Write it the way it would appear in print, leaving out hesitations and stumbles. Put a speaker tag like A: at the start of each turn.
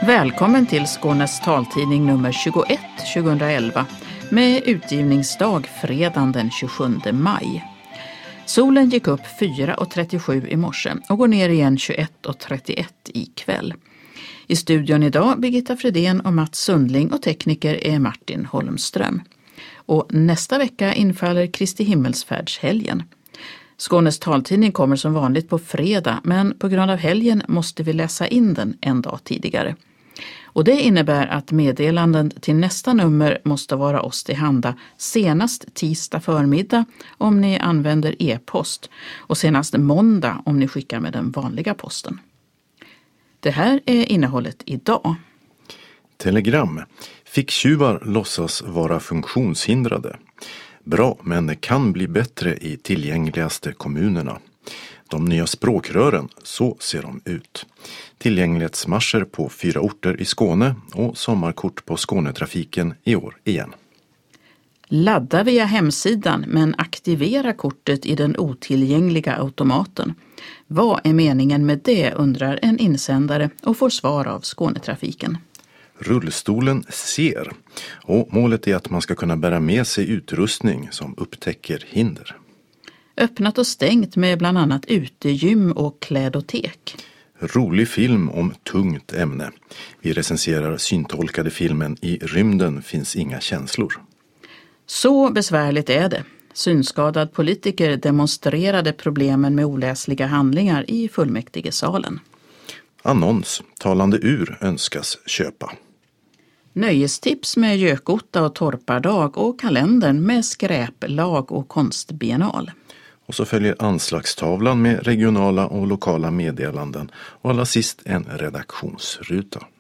A: Välkommen till Skånes taltidning nummer 21 2011 med utgivningsdag fredagen den 27 maj. Solen gick upp 4:37 i morse och går ner igen 21:31 ikväll. I studion idag Birgitta Fredén och Mats Sundling och tekniker är Martin Holmström. Och nästa vecka infaller Kristi himmelsfärdshelgen. Skånes taltidning kommer som vanligt på fredag, men på grund av helgen måste vi läsa in den en dag tidigare. Och det innebär att meddelanden till nästa nummer måste vara oss till handa senast tisdag förmiddag om ni använder e-post och senast måndag om ni skickar med den vanliga posten. Det här är innehållet idag.
B: Telegram. Ficktjuvar låtsas vara funktionshindrade. Bra, men det kan bli bättre i tillgängligaste kommunerna. De nya språkrören, så ser de ut. Tillgänglighetsmarscher på 4 orter i Skåne och sommarkort på Skånetrafiken i år igen.
A: Ladda via hemsidan men aktivera kortet i den otillgängliga automaten. Vad är meningen med det, undrar en insändare och får svar av Skånetrafiken.
B: Rullstolen ser, och målet är att man ska kunna bära med sig utrustning som upptäcker hinder.
A: Öppnat och stängt med bland annat utegym och klädotek.
B: Rolig film om tungt ämne. Vi recenserar syntolkade filmen I rymden finns inga känslor.
A: Så besvärligt är det. Synskadad politiker demonstrerade problemen med oläsliga handlingar i fullmäktigesalen.
B: Annons, talande ur önskas köpa.
A: Nöjestips med Gökotta och torpardag och kalendern med skräplag och konstbiennal.
B: Och så följer anslagstavlan med regionala och lokala meddelanden och allra sist en redaktionsruta.